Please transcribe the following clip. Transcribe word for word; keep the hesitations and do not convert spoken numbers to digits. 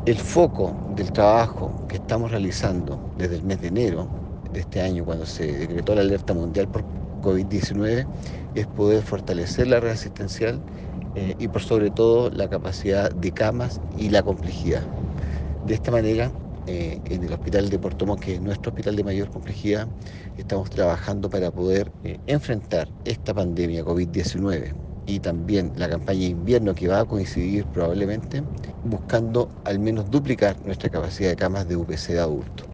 El foco del trabajo que estamos realizando desde el mes de enero de este año, cuando se decretó la alerta mundial por COVID diecinueve, es poder fortalecer la red asistencial eh, y por sobre todo la capacidad de camas y la complejidad. De esta manera, eh, en el hospital de Puerto Montt, que es nuestro hospital de mayor complejidad, estamos trabajando para poder eh, enfrentar esta pandemia COVID diecinueve y también la campaña de invierno que va a coincidir probablemente, buscando al menos duplicar nuestra capacidad de camas de U P C de adultos.